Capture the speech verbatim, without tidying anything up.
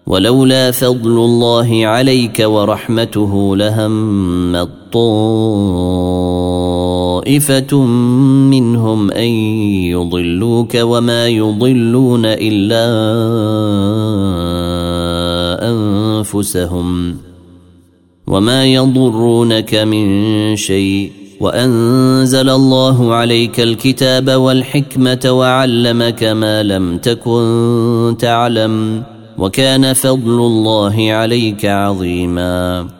ولولا فضل الله عليك ورحمته لهمت طائفة منهم أن يضلوك وما يضلون إلا أنفسهم وما يضرونك من شيء وأنزل الله عليك الكتاب والحكمة وعلمك ما لم تكن تعلم وكان فضل الله عليك عظيما.